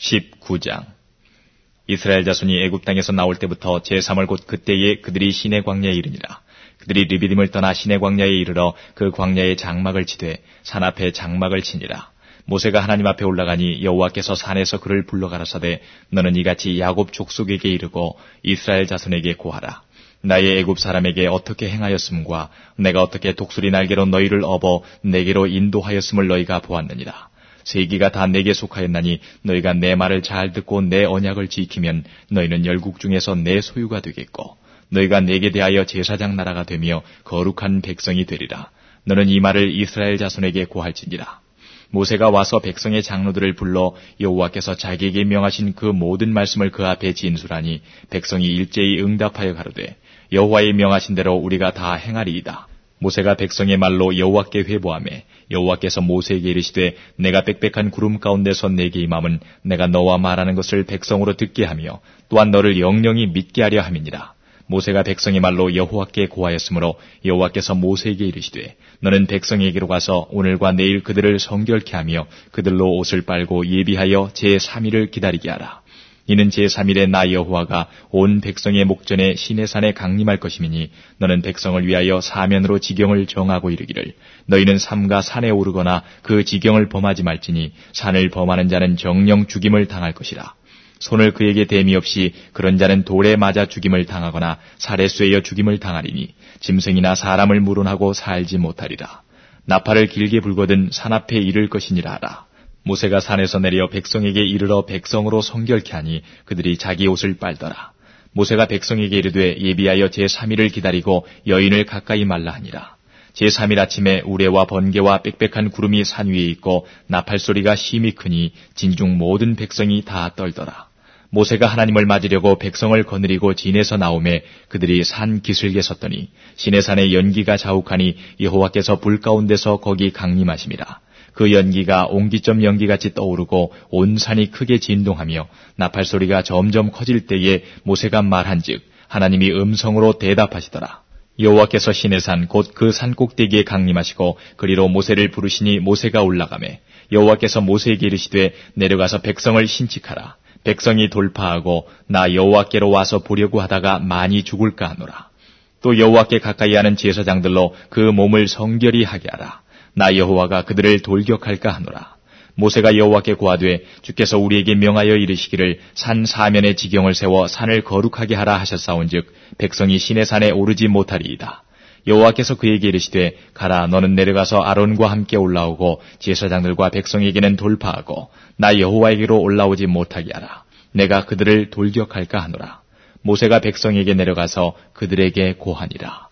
19장. 이스라엘 자손이 애굽 땅에서 나올 때부터 제3월 곧 그때에 그들이 시내 광야에 이르니라. 그들이 르비딤을 떠나 시내 광야에 이르러 그 광야에 장막을 치되 산 앞에 장막을 치니라. 모세가 하나님 앞에 올라가니 여호와께서 산에서 그를 불러 가라사대 너는 이같이 야곱 족속에게 이르고 이스라엘 자손에게 고하라. 나의 애굽 사람에게 어떻게 행하였음과 내가 어떻게 독수리 날개로 너희를 업어 내게로 인도하였음을 너희가 보았느니라. 세기가 다 내게 속하였나니 너희가 내 말을 잘 듣고 내 언약을 지키면 너희는 열국 중에서 내 소유가 되겠고 너희가 내게 대하여 제사장 나라가 되며 거룩한 백성이 되리라. 너는 이 말을 이스라엘 자손에게 고할지니라. 모세가 와서 백성의 장로들을 불러 여호와께서 자기에게 명하신 그 모든 말씀을 그 앞에 진술하니 백성이 일제히 응답하여 가로되 여호와의 명하신 대로 우리가 다 행하리이다. 모세가 백성의 말로 여호와께 회보하매 여호와께서 모세에게 이르시되 내가 빽빽한 구름 가운데서 내게 임함은 내가 너와 말하는 것을 백성으로 듣게 하며 또한 너를 영영히 믿게 하려 함이니라. 모세가 백성의 말로 여호와께 고하였으므로 여호와께서 모세에게 이르시되 너는 백성에게로 가서 오늘과 내일 그들을 성결케 하며 그들로 옷을 빨고 예비하여 제3일을 기다리게 하라. 이는 제3일에 나 여호와가 온 백성의 목전에 시내산에 강림할 것임이니 너는 백성을 위하여 사면으로 지경을 정하고 이르기를 너희는 삼가 산에 오르거나 그 지경을 범하지 말지니 산을 범하는 자는 정령 죽임을 당할 것이라. 손을 그에게 댐이 없이 그런 자는 돌에 맞아 죽임을 당하거나 살에 쇠여 죽임을 당하리니 짐승이나 사람을 물어나고 살지 못하리라. 나팔을 길게 불거든 산 앞에 이를 것이니라 하라. 모세가 산에서 내려 백성에게 이르러 백성으로 성결케 하니 그들이 자기 옷을 빨더라. 모세가 백성에게 이르되 예비하여 제3일을 기다리고 여인을 가까이 말라 하니라. 제3일 아침에 우레와 번개와 빽빽한 구름이 산 위에 있고 나팔소리가 심히 크니 진중 모든 백성이 다 떨더라. 모세가 하나님을 맞으려고 백성을 거느리고 진에서 나오매 그들이 산 기슭에 섰더니 시내산에 연기가 자욱하니 여호와께서 불 가운데서 거기 강림하심이라. 그 연기가 옹기점 연기같이 떠오르고 온 산이 크게 진동하며 나팔소리가 점점 커질 때에 모세가 말한즉 하나님이 음성으로 대답하시더라. 여호와께서 시내산 곧 그 산 꼭대기에 강림하시고 그리로 모세를 부르시니 모세가 올라가매 여호와께서 모세에게 이르시되 내려가서 백성을 신칙하라. 백성이 돌파하고 나 여호와께로 와서 보려고 하다가 많이 죽을까 하노라. 또 여호와께 가까이 하는 제사장들로 그 몸을 성결히 하게 하라. 나 여호와가 그들을 돌격할까 하노라. 모세가 여호와께 고하되 주께서 우리에게 명하여 이르시기를 산 사면에 지경을 세워 산을 거룩하게 하라 하셨사온즉 백성이 시내산에 오르지 못하리이다. 여호와께서 그에게 이르시되 가라 너는 내려가서 아론과 함께 올라오고 제사장들과 백성에게는 돌파하고 나 여호와에게로 올라오지 못하게 하라. 내가 그들을 돌격할까 하노라. 모세가 백성에게 내려가서 그들에게 고하니라.